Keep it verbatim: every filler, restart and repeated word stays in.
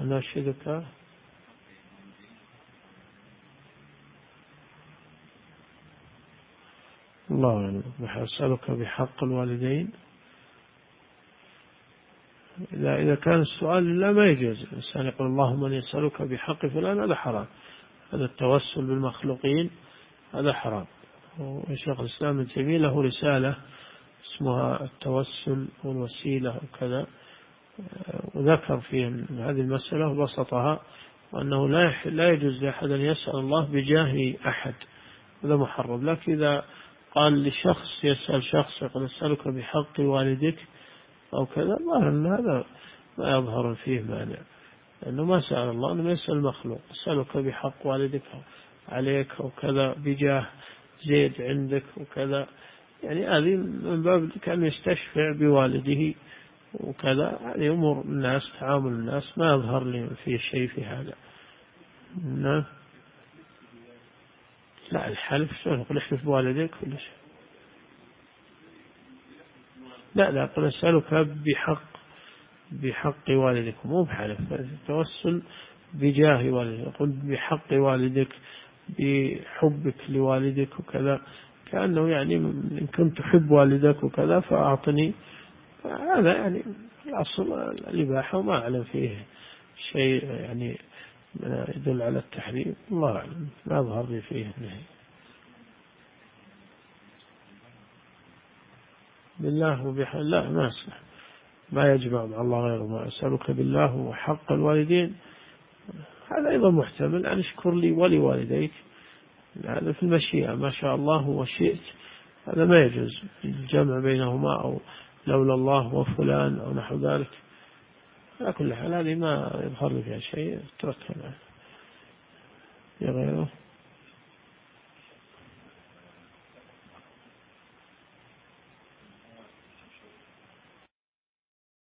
أناشدك الله أعلم. أسألك بحق الوالدين، إذا إذا كان السؤال لا ما يجوز الإنسان يقول اللهم أن يسألك بحق فلان، هذا حرام، هذا التوسل بالمخلوقين هذا حرام. وشيخ الإسلام ابن تيمية له رسالة اسمها التوسل والوسيلة وكذا، وذكر في هذه المسألة وبسطها، وأنه لا لا يجوز لأحد أن يسأل الله بجاه أحد، هذا محرم. لكن إذا قال لشخص يسأل شخص يقول أسألك بحق والدك أو كذا، ظاهر أن هذا ما يظهر فيه مانع، لأنه ما سأل الله، أنه يسأل المخلوق. أسألك بحق والدك عليك وكذا، بجاه زيد عندك وكذا، يعني هذه من باب كان يستشفع بوالده وكذا. هذه أمور الناس، تعامل الناس، ما يظهر لي في شيء في هذا. نعم. لا الحلف شلون نقول احلف بوالديك ولا شيء؟ لا لا أقول أسألك بحق بحق والدك، مو بحلف، توسل بجاه والدك، يقول بحق والدك، بحبك لوالدك وكذا، كأنه يعني إن كنت تحب والدك وكذا فأعطني. هذا يعني الأصل الإباحة، وما أعلم فيه شيء يعني يدل على التحريم، الله أعلم، ما يظهر لي فيه النهي. بالله وبحق لا ما أسمح، ما يجمع مع الله غيره. ما أسألك بالله وحق الوالدين، هذا أيضا محتمل أن اشكر لي ولوالديك، هذا في المشيئة، ما شاء الله وشئت، هذا ما يجوز الجمع بينهما، أو لولا الله وفلان أو نحو ذلك. على كل حال هذه ما يظهر لي فيها شيء، اتركها.